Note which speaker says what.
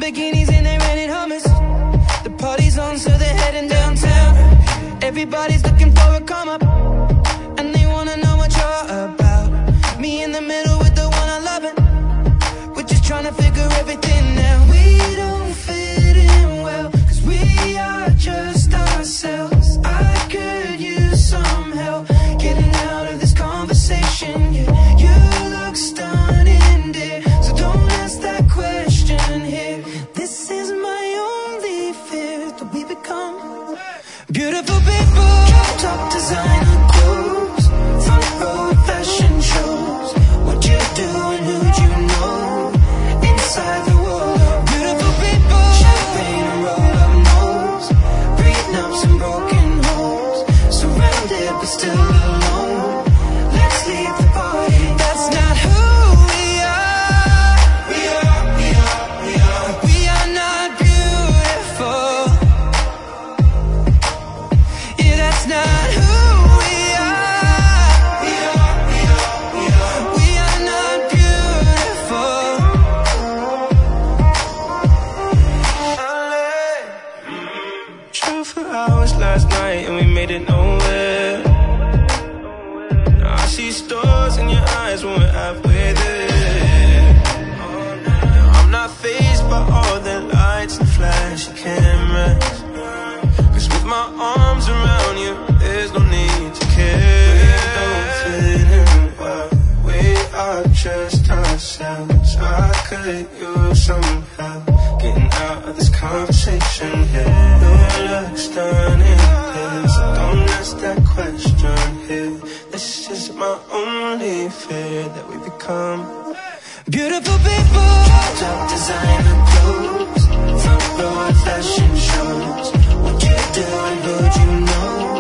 Speaker 1: Lamborghinis and they rented Hummers. The party's on, so they're heading downtown. Everybody's looking for a come up, and they wanna know what you're about. Me in the middle with the one I love it. We're just trying to figure everything out. We don't fit in well, 'cause we are just ourselves. I could use some help getting out of this conversation. Yeah, you look stunning, dear, so don't ask that question here. This is my only fear, that we become beautiful people. Top designer clothes, front row fashion shows. What you do and who'd you know? Inside the world, beautiful people. Champagne and roll up nose, prenups and broken homes. Surrounded but still alone. Let's leave the party. That's not who we are. We are not beautiful. Yeah, that's not who we are. We are not beautiful. Drove for hours last night and we made it nowhere. Now I see stars in your eyes when we're halfway there. Now I'm not fazed by all the lights and flashy cameras, 'cause with my arms around you, there's no need to care. We don't fit in well, we are just ourselves. I could use some help getting out of this conversation here. You look stunning here, so don't ask that question here. This is my only fear, that we become beautiful people. Top designer clothes, front row fashion shows. What you do and who'd you know?